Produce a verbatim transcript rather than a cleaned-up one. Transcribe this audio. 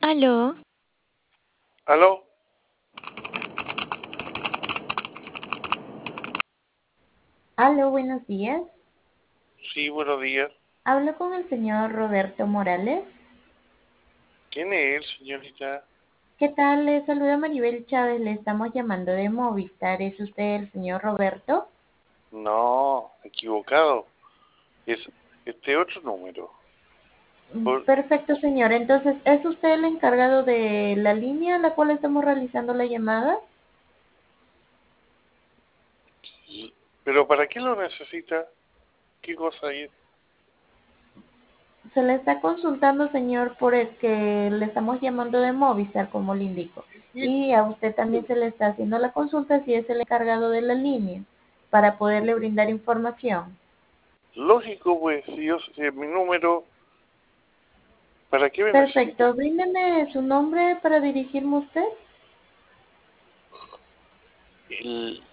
Aló, ¿Aló? Aló, buenos días. Sí, buenos días. Hablo con el señor Roberto Morales. ¿Quién es él, señorita? ¿Qué tal? Le saluda Maribel Chávez. Le estamos llamando de Movistar. ¿Es usted el señor Roberto? No, equivocado. Es este otro número. Mm, Por- Perfecto, señor. Entonces, ¿es usted el encargado de la línea a la cual estamos realizando la llamada? ¿Pero para qué lo necesita? ¿Qué cosa es? Se le está consultando, señor, por el que le estamos llamando de Movistar, como le indico. Y a usted también se le está haciendo la consulta si es el encargado de la línea para poderle brindar información. Lógico, pues, si yo si es mi número, ¿para qué me necesita? Perfecto. Bríndeme su nombre para dirigirme a usted. El,